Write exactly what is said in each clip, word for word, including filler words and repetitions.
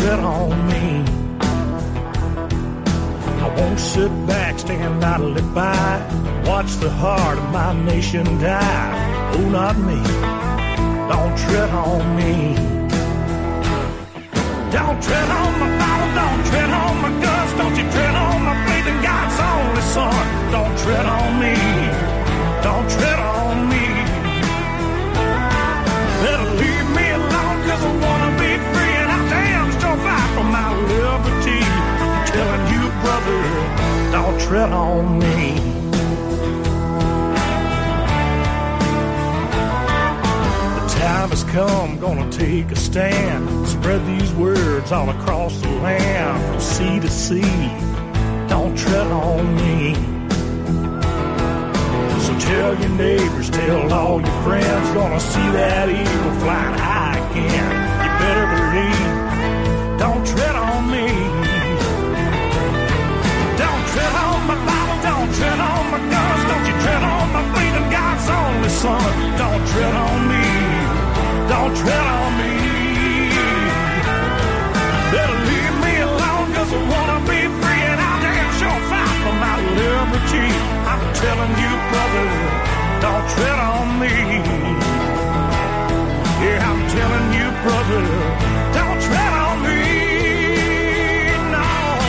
tread on me. I won't sit back, stand idly by, watch the heart of my nation die. Oh, not me. Don't tread on me. Don't tread on my Bible, don't tread on my guns, don't you tread on my faith in God's only Son. Don't tread on me. Don't tread on me. Better leave me alone, cause I wanna be free, and I damn sure fight for my liberty. I'm telling you, brother, don't tread on me. The time has come, gonna take a stand, spread these words all across the land, from sea to sea. Don't tread on me. Tell your neighbors, tell all your friends, gonna see that eagle flying high again. You better believe, don't tread on me. Don't tread on my Bible, don't tread on my guns, don't you tread on my faith in God's only Son. Don't tread on me, don't tread on me. Better leave me alone, cause I wanna be free, and I'll damn sure fight for my liberty. I'm telling you, brother, don't tread on me. Yeah, I'm telling you, brother, don't tread on me. No.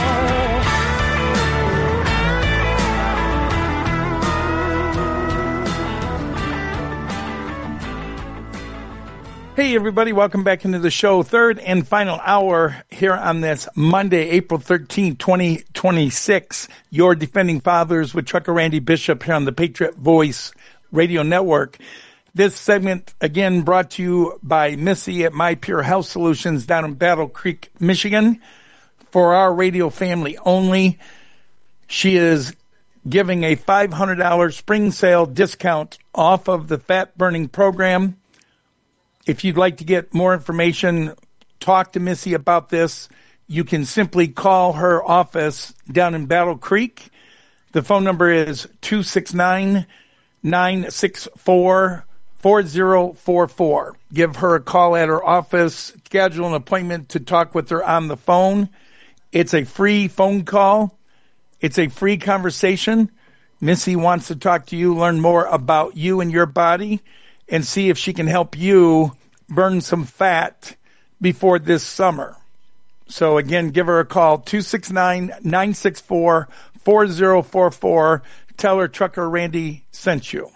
Hey, everybody, welcome back into the show. Third and final hour here on this Monday, April thirteenth, twenty twenty-six. Your Defending Fathers with Trucker Randy Bishop here on the Patriot Voice Radio Network. This segment, again, brought to you by Missy at My Pure Health Solutions down in Battle Creek, Michigan. For our radio family only, she is giving a five hundred dollars spring sale discount off of the fat burning program. If you'd like to get more information, talk to Missy about this, you can simply call her office down in Battle Creek. The phone number is two six nine, nine six four, four zero four four. Give her a call at her office, schedule an appointment to talk with her on the phone. It's a free phone call. It's a free conversation. Missy wants to talk to you, learn more about you and your body, and see if she can help you burn some fat before this summer. So again, give her a call, two six nine, nine six four, four zero four four. Tell her Trucker Randy sent you.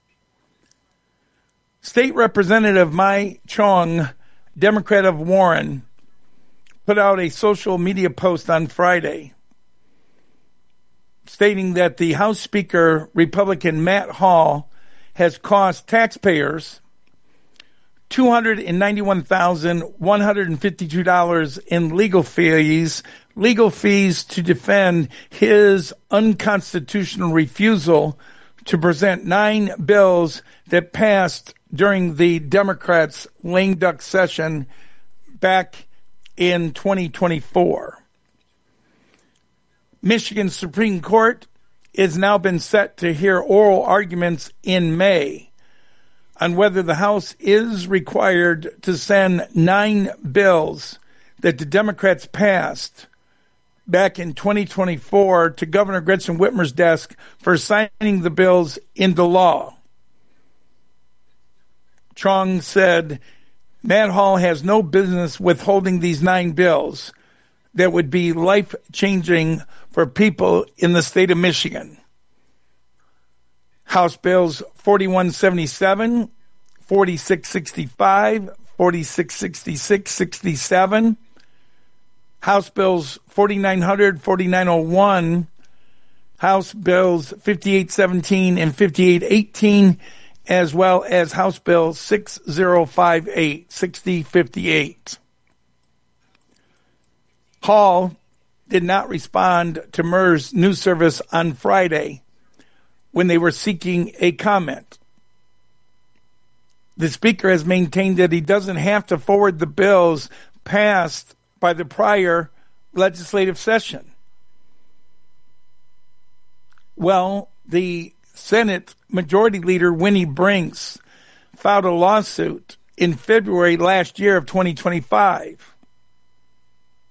State Representative Mai Chong, Democrat of Warren, put out a social media post on Friday stating that the House Speaker, Republican Matt Hall, has cost taxpayers two hundred ninety-one thousand, one hundred fifty-two dollars in legal fees, legal fees to defend his unconstitutional refusal to present nine bills that passed during the Democrats' lame duck session back in twenty twenty-four. Michigan's Supreme Court has now been set to hear oral arguments in May on whether the House is required to send nine bills that the Democrats passed back in twenty twenty-four to Governor Gretchen Whitmer's desk for signing the bills into law. Chong said Matt Hall has no business withholding these nine bills that would be life-changing for people in the state of Michigan. House Bills forty-one seventy-seven, forty-six sixty-five, forty-six sixty-six, sixty-seven, House Bills forty-nine hundred, forty-nine oh one, House Bills fifty-eight seventeen and fifty-eight eighteen, as well as House Bill sixty fifty-eight, sixty fifty-eight. Hall did not respond to M E R S news service on Friday when they were seeking a comment. The Speaker has maintained that he doesn't have to forward the bills passed by the prior legislative session. Well, the Senate Majority Leader Winnie Brinks filed a lawsuit in February last year of twenty twenty-five.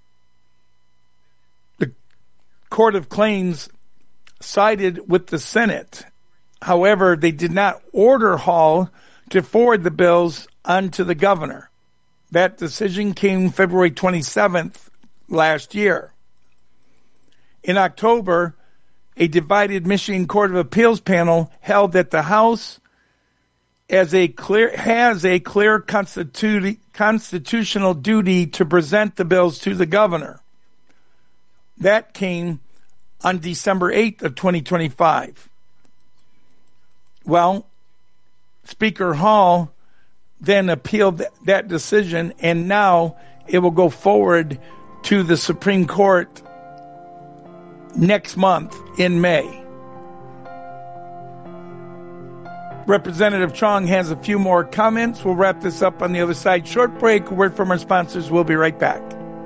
Court of Claims sided with the Senate. However, they did not order Hall to forward the bills onto the governor. That decision came February twenty-seventh last year. In October, a divided Michigan Court of Appeals panel held that the House as a clear, has a clear constitu- constitutional duty to present the bills to the governor. That came on December eighth of twenty twenty-five. Well, Speaker Hall then appealed th- that decision, and now it will go forward to the Supreme Court next month in May. Representative Chong has a few more comments. We'll wrap this up on the other side. Short break, a word from our sponsors. We'll be right back.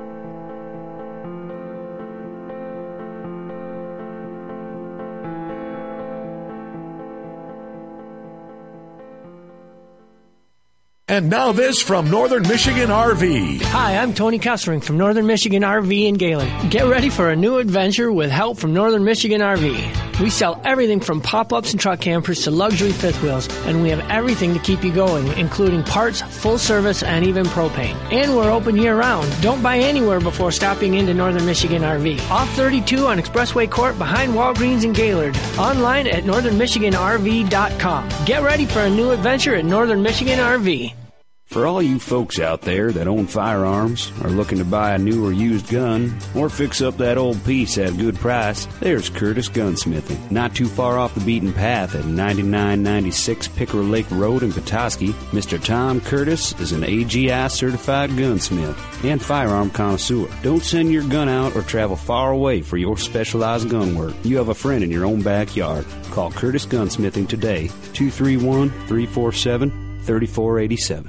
And now this from Northern Michigan R V. Hi, I'm Tony Kessering from Northern Michigan R V in Gaylord. Get ready for a new adventure with help from Northern Michigan R V. We sell everything from pop-ups and truck campers to luxury fifth wheels, and we have everything to keep you going, including parts, full service, and even propane. And we're open year-round. Don't buy anywhere before stopping into Northern Michigan R V. Off thirty-two on Expressway Court behind Walgreens in Gaylord. Online at northern michigan r v dot com. Get ready for a new adventure at Northern Michigan R V. For all you folks out there that own firearms, are looking to buy a new or used gun, or fix up that old piece at a good price, there's Curtis Gunsmithing. Not too far off the beaten path at ninety-nine ninety-six Picker Lake Road in Petoskey, Mister Tom Curtis is an A G I certified gunsmith and firearm connoisseur. Don't send your gun out or travel far away for your specialized gun work. You have a friend in your own backyard. Call Curtis Gunsmithing today, two three one, three four seven, three four eight seven.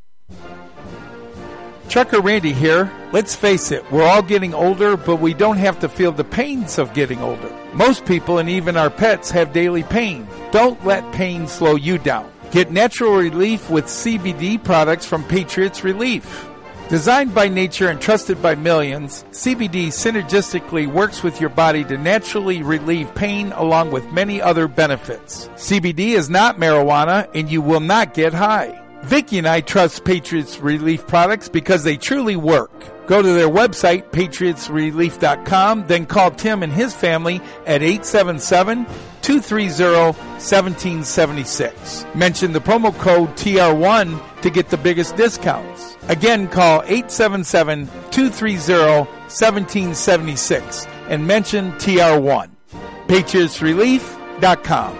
Trucker Randy here. Let's face it, we're all getting older, but we don't have to feel the pains of getting older. Most people and even our pets have daily pain. Don't let pain slow you down. Get natural relief with C B D products from Patriots Relief. Designed by nature and trusted by millions, C B D synergistically works with your body to naturally relieve pain along with many other benefits. C B D is not marijuana and you will not get high. Vicki and I trust Patriots Relief products because they truly work. Go to their website, patriots relief dot com, then call Tim and his family at eight seven seven, two three zero, one seven seven six. Mention the promo code T R one to get the biggest discounts. Again, call eight seven seven, two three zero, one seven seven six and mention T R one. patriots relief dot com.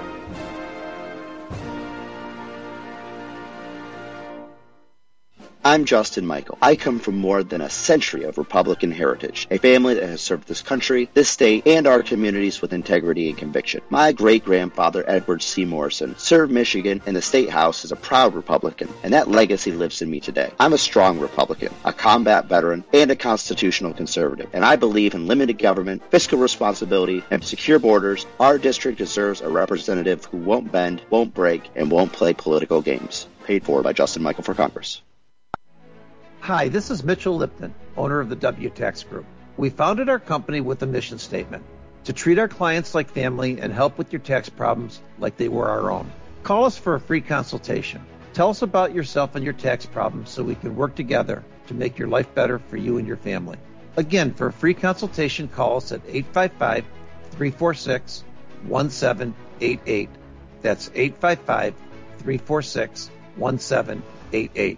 I'm Justin Michael. I come from more than a century of Republican heritage, a family that has served this country, this state, and our communities with integrity and conviction. My great-grandfather, Edward C. Morrison, served Michigan in the State House as a proud Republican, and that legacy lives in me today. I'm a strong Republican, a combat veteran, and a constitutional conservative, and I believe in limited government, fiscal responsibility, and secure borders. Our district deserves a representative who won't bend, won't break, and won't play political games. Paid for by Justin Michael for Congress. Hi, this is Mitchell Lipton, owner of the W Tax Group. We founded our company with a mission statement: to treat our clients like family and help with your tax problems like they were our own. Call us for a free consultation. Tell us about yourself and your tax problems so we can work together to make your life better for you and your family. Again, for a free consultation, call us at eight five five, three four six, one seven eight eight. That's eight five five, three four six, one seven eight eight.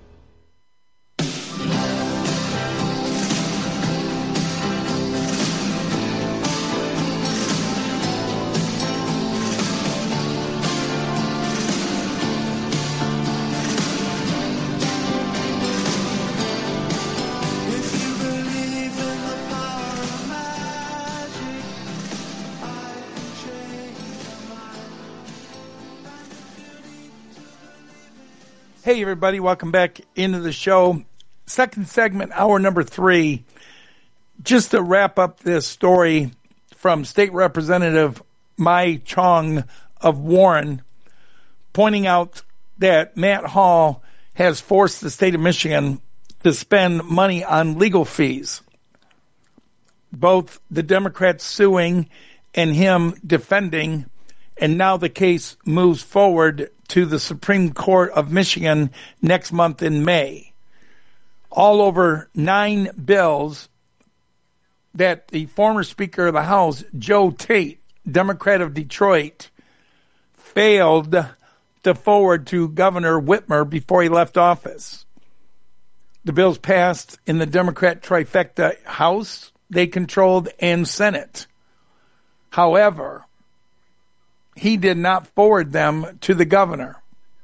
Hey, everybody. Welcome back into the show. Second segment, hour number three. Just to wrap up this story from State Representative Mai Chong of Warren, pointing out that Matt Hall has forced the state of Michigan to spend money on legal fees. both the Democrats suing and him defending, and now the case moves forward to the Supreme Court of Michigan next month in May. All over nine bills that the former Speaker of the House, Joe Tate, Democrat of Detroit, failed to forward to Governor Whitmer before he left office. The bills passed in the Democrat trifecta House they controlled and Senate. However, he did not forward them to the governor.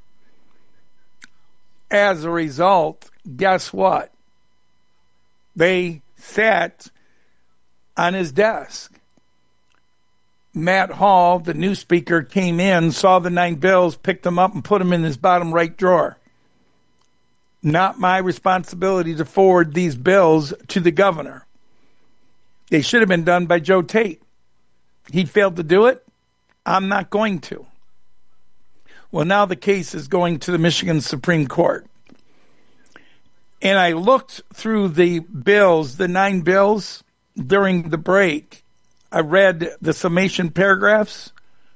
As a result, guess what? They sat on his desk. Matt Hall, the new speaker, came in, saw the nine bills, picked them up, and put them in his bottom right drawer. Not my responsibility to forward these bills to the governor. They should have been done by Joe Tate. He failed to do it. I'm not going to. Well, now the case is going to the Michigan Supreme Court. And I looked through the bills, the nine bills, during the break. I read the summation paragraphs.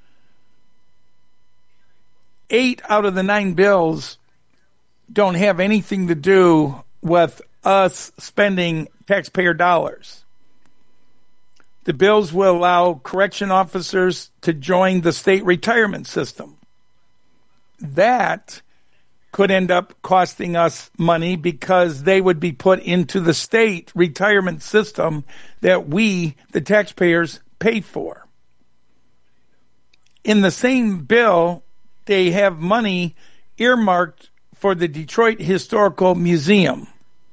Eight out of the nine bills don't have anything to do with us spending taxpayer dollars. The bills will allow correction officers to join the state retirement system. That could end up costing us money because they would be put into the state retirement system that we, the taxpayers, pay for. In the same bill, they have money earmarked for the Detroit Historical Museum.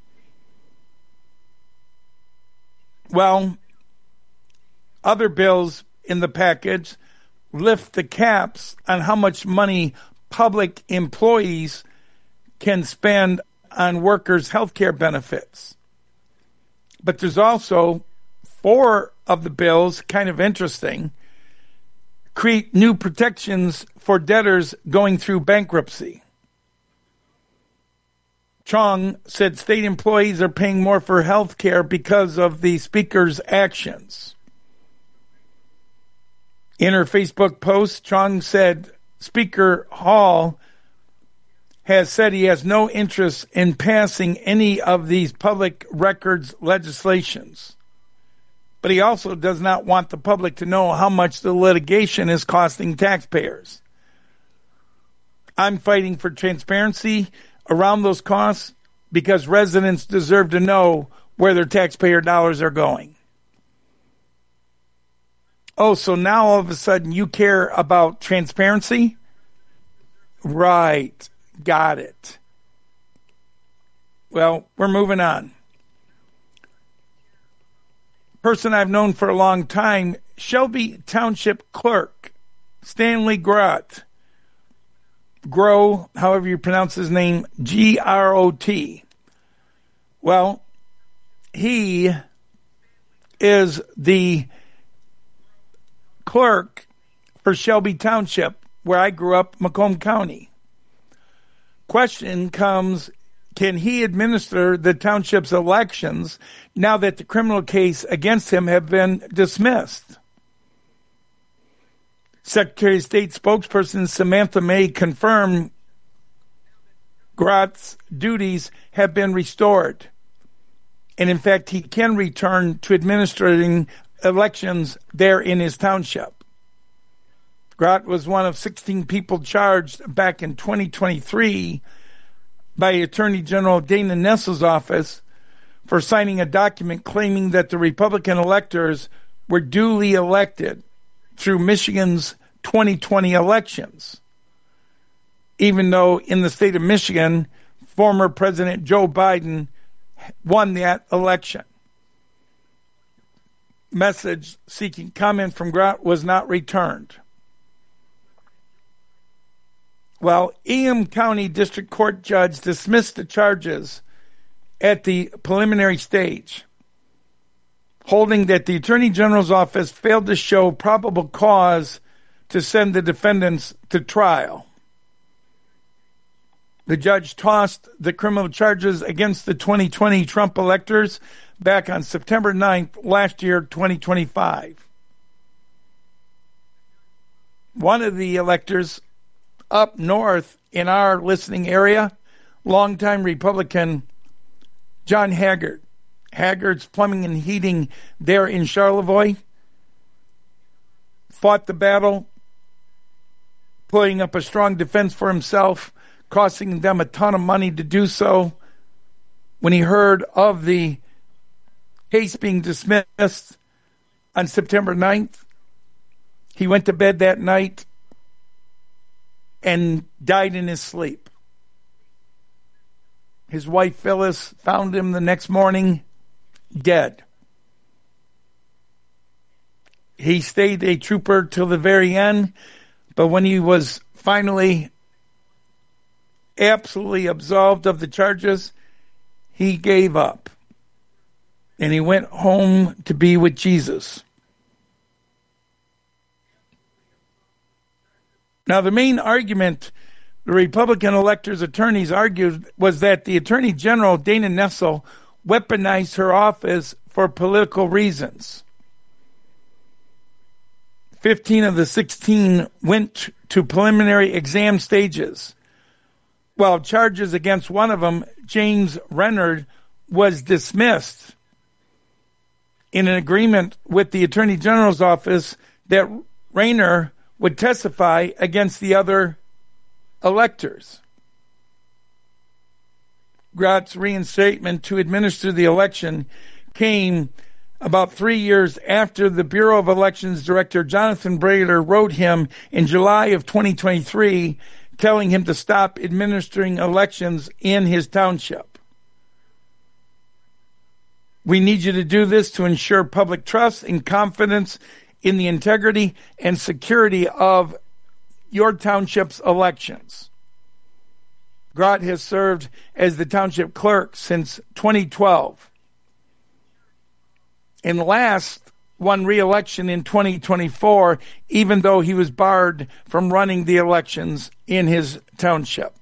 Well, other bills in the package lift the caps on how much money public employees can spend on workers' health care benefits. But there's also four of the bills, kind of interesting, create new protections for debtors going through bankruptcy. Chong said state employees are paying more for health care because of the speaker's actions. In her Facebook post, Chong said Speaker Hall has said he has no interest in passing any of these public records legislations. But he also does not want the public to know how much the litigation is costing taxpayers. I'm fighting for transparency around those costs because residents deserve to know where their taxpayer dollars are going. Oh, so now all of a sudden you care about transparency? Right. Got it. Well, we're moving on. Person I've known for a long time, Shelby Township Clerk, Stanley Grot. Grow, however you pronounce his name, G R O T. Well, he is the clerk for Shelby Township, where I grew up, Macomb County. Question comes, can he administer the township's elections now that the criminal case against him have been dismissed? Secretary of State spokesperson Samantha May confirmed Grot's duties have been restored. And in fact, he can return to administering elections there in his township. Grot was one of sixteen people charged back in twenty twenty-three by Attorney General Dana Nessel's office for signing a document claiming that the Republican electors were duly elected through Michigan's twenty twenty elections, even though in the state of Michigan, former President Joe Biden won that election. Message seeking comment from Grot was not returned. Well, Ingham County District Court judge dismissed the charges at the preliminary stage, holding that the Attorney General's office failed to show probable cause to send the defendants to trial. The judge tossed the criminal charges against the twenty twenty Trump electors back on September ninth last year, twenty twenty-five. One of the electors up north in our listening area, longtime Republican John Haggard. Haggard's Plumbing and Heating there in Charlevoix, fought the battle, putting up a strong defense for himself, costing them a ton of money to do so. When he heard of the case being dismissed on September ninth, he went to bed that night and died in his sleep. His wife, Phyllis, found him the next morning dead. He stayed a trooper till the very end, but when he was finally absolutely absolved of the charges, he gave up. And he went home to be with Jesus. Now, the main argument the Republican electors' attorneys argued was that the Attorney General, Dana Nessel, weaponized her office for political reasons. Fifteen of the sixteen went to preliminary exam stages, while charges against one of them, James Renard, was dismissed in an agreement with the Attorney General's office that Rayner would testify against the other electors. Grott's reinstatement to administer the election came about three years after the Bureau of Elections Director Jonathan Brader wrote him in July of twenty twenty-three telling him to stop administering elections in his township. We need you to do this to ensure public trust and confidence in the integrity and security of your township's elections. Grott has served as the township clerk since twenty twelve and last won re-election in twenty twenty-four, even though he was barred from running the elections in his township.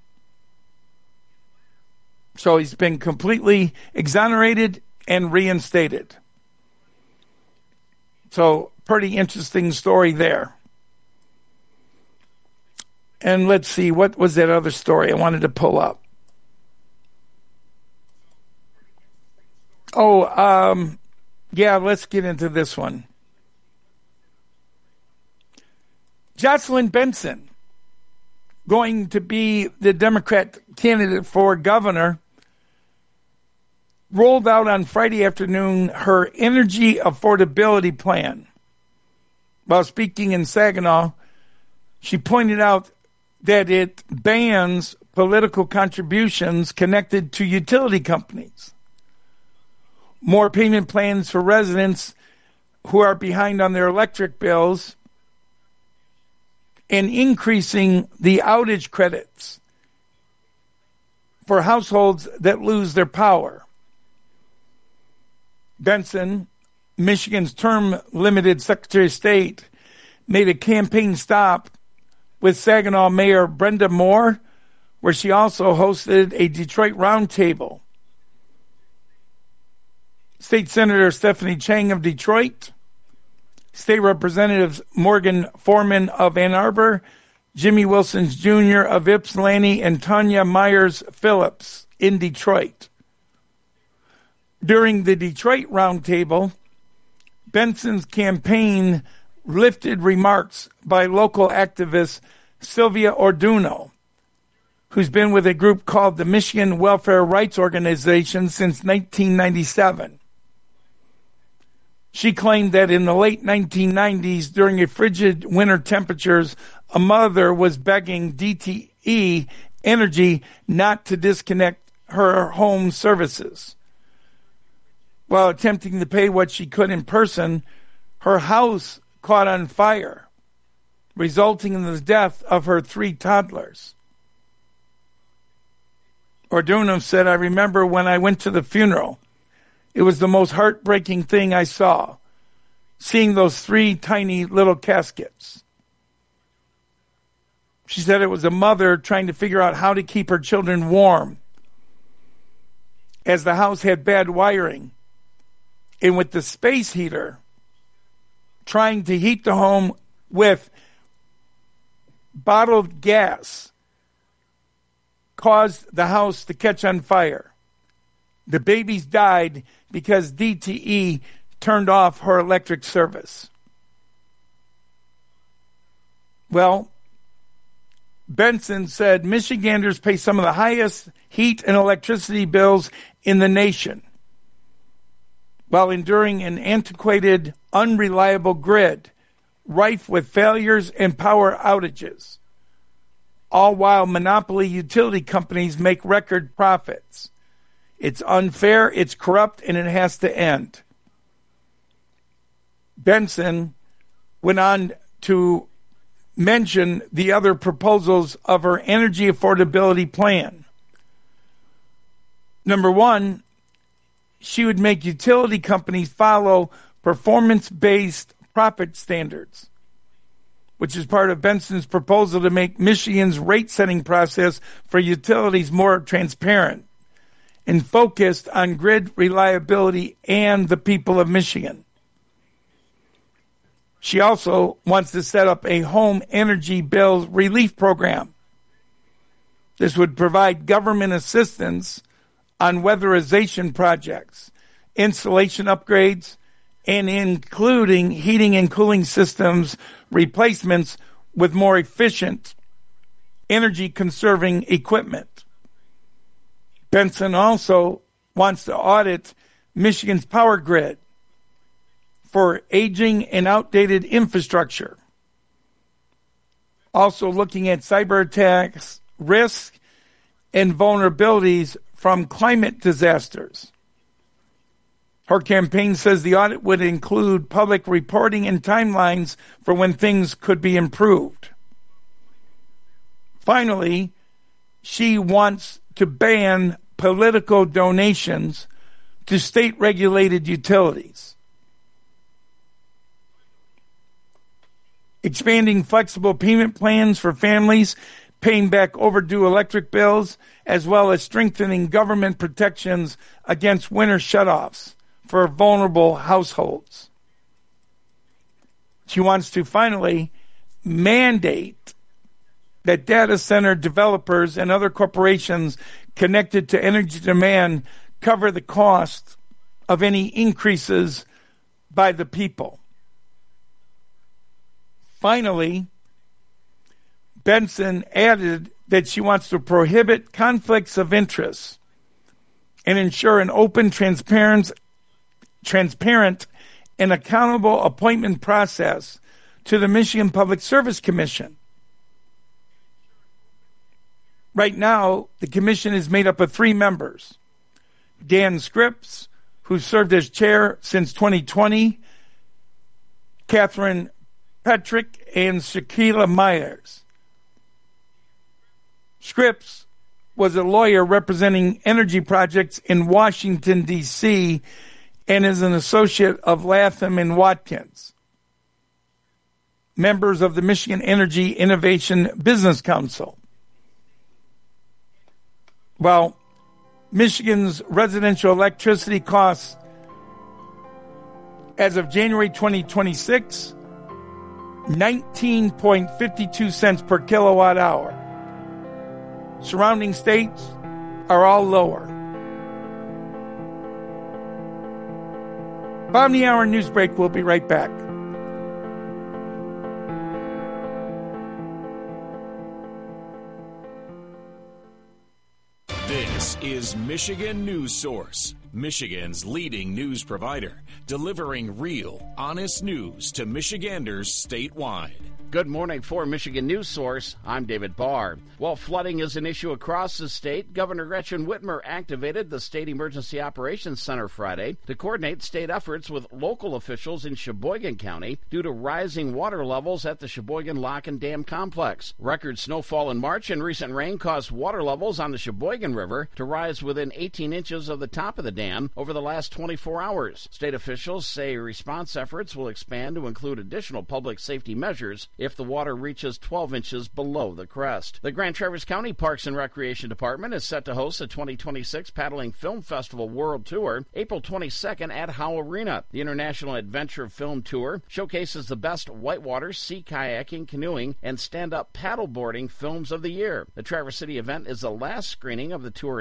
So he's been completely exonerated and reinstated. So pretty interesting story there. And let's see, what was that other story I wanted to pull up? Oh, um, yeah, let's get into this one. Jocelyn Benson, going to be the Democrat candidate for governor, rolled out on Friday afternoon her energy affordability plan. While speaking in Saginaw, she pointed out that it bans political contributions connected to utility companies, more payment plans for residents who are behind on their electric bills, and increasing the outage credits for households that lose their power. Benson, Michigan's term-limited Secretary of State, made a campaign stop with Saginaw Mayor Brenda Moore, where she also hosted a Detroit roundtable. State Senator Stephanie Chang of Detroit, State Representatives Morgan Foreman of Ann Arbor, Jimmy Wilsons Junior of Ypsilanti, and Tanya Myers Phillips in Detroit. During the Detroit roundtable, Benson's campaign lifted remarks by local activist Sylvia Orduno, who's been with a group called the Michigan Welfare Rights Organization since nineteen ninety-seven. She claimed that in the late nineteen nineties, during a frigid winter temperatures, a mother was begging D T E Energy not to disconnect her home services. While attempting to pay what she could in person, her house caught on fire, resulting in the death of her three toddlers. Orduno said, "I remember when I went to the funeral. It was the most heartbreaking thing I saw, seeing those three tiny little caskets." She said it was a mother trying to figure out how to keep her children warm, as the house had bad wiring And with the space heater, trying to heat the home with bottled gas caused the house to catch on fire. The babies died because D T E turned off her electric service. Well, Benson said Michiganders pay some of the highest heat and electricity bills in the nation, while enduring an antiquated, unreliable grid, rife with failures and power outages, all while monopoly utility companies make record profits. It's unfair, it's corrupt, and it has to end. Benson went on to mention the other proposals of her energy affordability plan. Number one, she would make utility companies follow performance-based profit standards, which is part of Benson's proposal to make Michigan's rate-setting process for utilities more transparent and focused on grid reliability and the people of Michigan. She also wants to set up a home energy bill relief program. This would provide government assistance on weatherization projects, insulation upgrades, and including heating and cooling systems replacements with more efficient, energy-conserving equipment. Benson also wants to audit Michigan's power grid for aging and outdated infrastructure. Also looking at cyber attacks, risks, and vulnerabilities from climate disasters. Her campaign says the audit would include public reporting and timelines for when things could be improved. Finally, she wants to ban political donations to state-regulated utilities. Expanding flexible payment plans for families paying back overdue electric bills, as well as strengthening government protections against winter shutoffs for vulnerable households. She wants to finally mandate that data center developers and other corporations connected to energy demand cover the cost of any increases by the people. Finally, Benson added that she wants to prohibit conflicts of interest and ensure an open, transparent, transparent and accountable appointment process to the Michigan Public Service Commission. Right now, the commission is made up of three members. Dan Scripps, who served as chair since twenty twenty, Catherine Petrick, and Shaquila Myers. Scripps was a lawyer representing energy projects in Washington, D C, and is an associate of Latham and Watkins, members of the Michigan Energy Innovation Business Council. Well, Michigan's residential electricity costs as of January twenty twenty-six, nineteen point five two cents per kilowatt hour. Surrounding states are all lower. Bottom of the hour news break. We'll be right back. This is Michigan News Source, Michigan's leading news provider, delivering real, honest news to Michiganders statewide. Good morning for Michigan News Source. I'm David Barr. While flooding is an issue across the state, Governor Gretchen Whitmer activated the State Emergency Operations Center Friday to coordinate state efforts with local officials in Sheboygan County due to rising water levels at the Sheboygan Lock and Dam Complex. Record snowfall in March and recent rain caused water levels on the Sheboygan River to rise within eighteen inches of the top of the dam. dam over the last twenty-four hours. State officials say response efforts will expand to include additional public safety measures if the water reaches twelve inches below the crest. The Grand Traverse County Parks and Recreation Department is set to host the twenty twenty-six Paddling Film Festival World Tour April twenty-second at Howe Arena. The International Adventure Film Tour showcases the best whitewater, sea kayaking, canoeing, and stand-up paddleboarding films of the year. The Traverse City event is the last screening of the tour